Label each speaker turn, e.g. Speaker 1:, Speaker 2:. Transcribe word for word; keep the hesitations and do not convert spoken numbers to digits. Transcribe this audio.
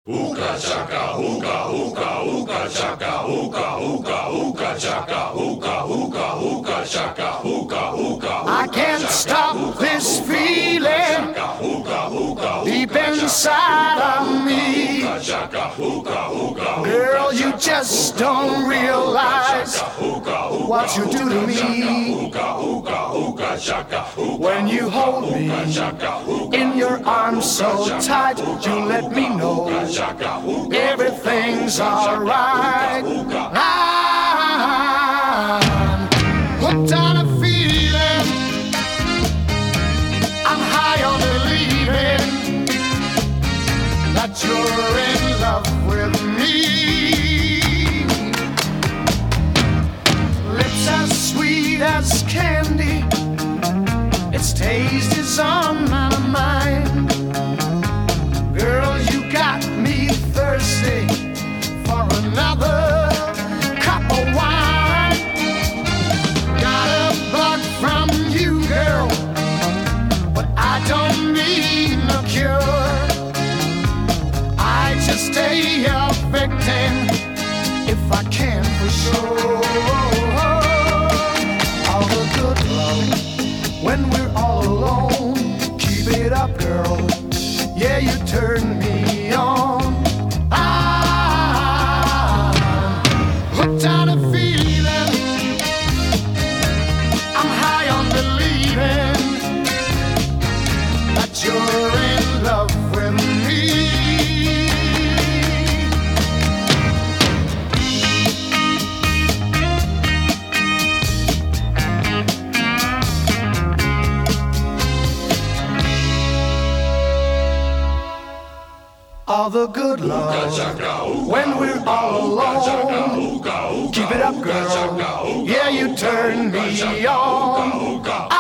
Speaker 1: Hookah chaka, hookah, hookah, hookah chaka, hookah, hookah, hookah chaka, hookah, hookah, hookah chaka, hookah, hookah.
Speaker 2: I can't stop this feeling deep inside of me. Girl, you just don't realize what you do to me. When you hold me in your arms so tight, you let me know everything's alright. I'm hooked on a feeling, I'm high on believing that you're in love with me. Lips as sweet as candy, its taste is on my mind. Girl, you got me thirsty for another cup of wine. Got a bug from you, girl, but I don't need no cure. I just stay a victim if I can for sure. All the good love when we're all alone. Keep it up, girl. Yeah, you turn me on. I'm hooked on a feeling, I'm high on believing that you're in love with me. All the good love when we're all alone. Keep it up, girl. Yeah, you turn me on.